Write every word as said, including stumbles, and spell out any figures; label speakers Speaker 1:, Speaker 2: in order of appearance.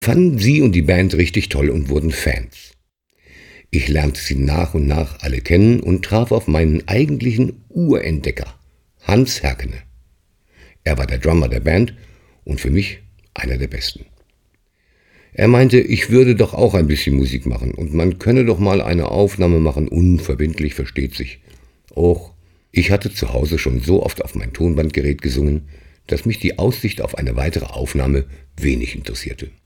Speaker 1: fanden sie und die Band richtig toll und wurden Fans. Ich lernte sie nach und nach alle kennen und traf auf meinen eigentlichen Urentdecker, Hans Herkene. Er war der Drummer der Band und für mich einer der besten. Er meinte, ich würde doch auch ein bisschen Musik machen und man könne doch mal eine Aufnahme machen, unverbindlich, versteht sich. Och, ich hatte zu Hause schon so oft auf mein Tonbandgerät gesungen, dass mich die Aussicht auf eine weitere Aufnahme wenig interessierte.